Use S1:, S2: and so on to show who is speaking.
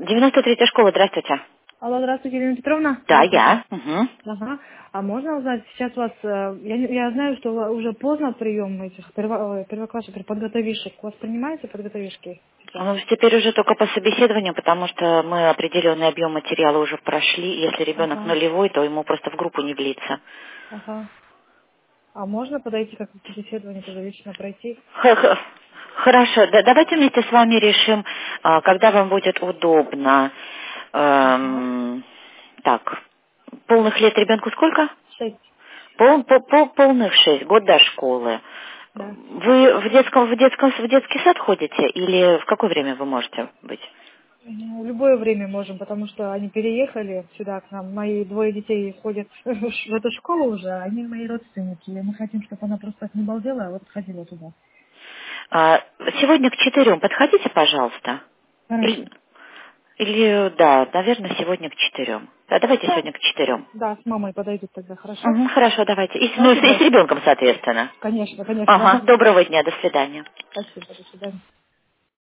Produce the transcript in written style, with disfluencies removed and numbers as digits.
S1: 93-я школа, здравствуйте.
S2: Алло, здравствуйте, Елена Петровна.
S1: Да, я. Угу.
S2: Ага. А можно узнать, сейчас у вас, я знаю, что уже поздно прием этих первоклассников, подготовишек. У вас принимаются подготовишки сейчас?
S1: Ну, теперь уже только по собеседованию, потому что мы определенный объем материала уже прошли. Если ребенок
S2: Ага,
S1: нулевой, то ему просто в группу не влиться.
S2: ага. А можно подойти как к собеседованию, тоже лично пройти?
S1: Хорошо, давайте вместе с вами решим, когда вам будет удобно.
S2: Ага.
S1: Так, полных лет ребенку сколько?
S2: 6,
S1: Полных 6, год до школы.
S2: да.
S1: Вы в детский сад ходите или в какое время вы можете быть?
S2: Ну, в любое время можем, потому что они переехали сюда к нам. Мои двое детей ходят в эту школу уже, а они мои родственники. И мы хотим, чтобы она просто так не балдела, а вот ходила туда.
S1: Сегодня к 4 подходите, пожалуйста.
S2: Хорошо.
S1: Или, да, наверное, сегодня к 4. Да, давайте
S2: Да,
S1: сегодня к 4.
S2: да, с мамой подойдут тогда, хорошо?
S1: Угу, хорошо, давайте. И с
S2: Спасибо.
S1: ребенком, соответственно.
S2: Конечно, конечно.
S1: Ага,
S2: Ага.
S1: доброго дня, до свидания.
S2: Спасибо, до свидания.